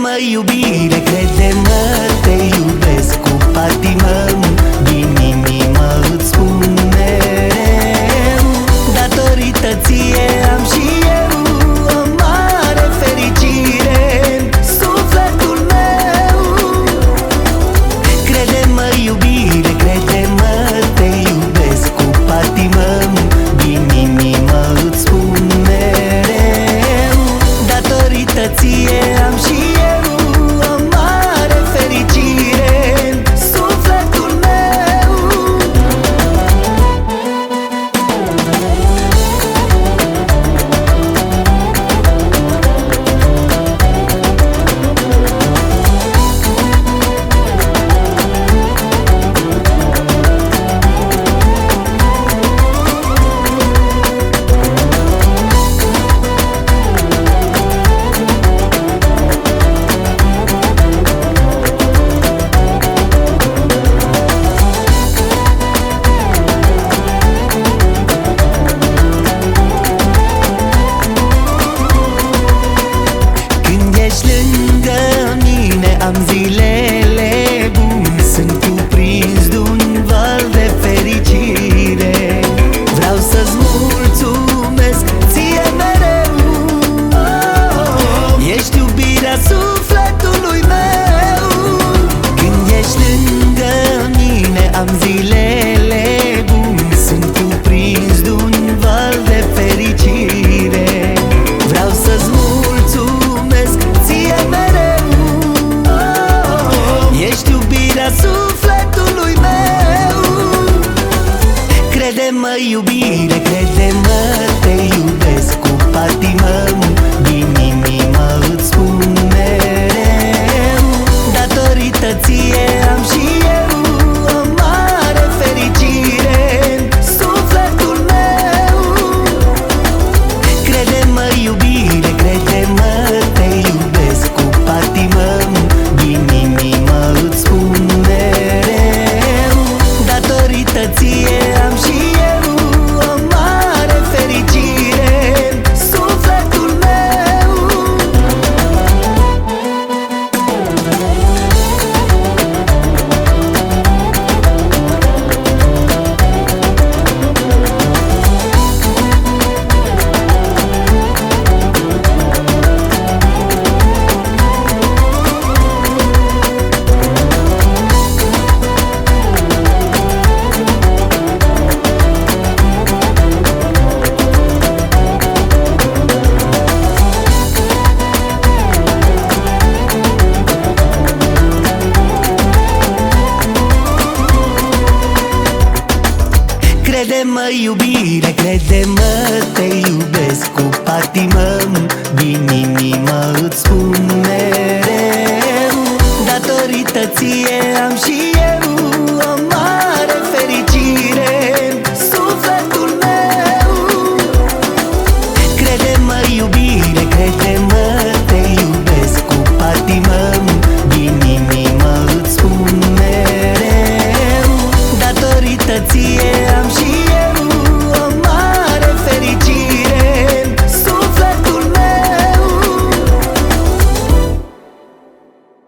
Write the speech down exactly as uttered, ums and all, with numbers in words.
Crede-mă, iubire, crede-mă, te iubesc cu patimă. Din inimă îți spun mereu, datorită ție am și eu o mare fericire în sufletul meu. Crede-mă, iubire, crede-mă, te iubesc cu patimă. Din inimă îți spun mereu, datorită ție am și eu o mare fericire în sufletul meu. Lângă mine am zilele bune, sunt cuprins de-un val de fericire. Vreau să-ți mulțumesc ție mereu, ești iubirea sufletului meu. Când ești lângă mine am zilele bune, sunt cuprins de-un val de fericire. Vreau să-ți mulțumesc ție mereu, ești iubirea sufletului meu. Crede-mă, iubire, crede-mă, te iubesc cu patimă. Din inimă îți spun mereu, datorită ție am și eu o mare fericire în sufletul meu. Crede-mă, iubire, crede-mă, te iubesc cu patimă. Din inimă îți spun mereu, datorită ție am și eu o mare fericire în sufletul meu. Crede-mă, iubire, crede-mă, te iubesc cu patimă. Din inimă îți spun mereu, datorită ție am și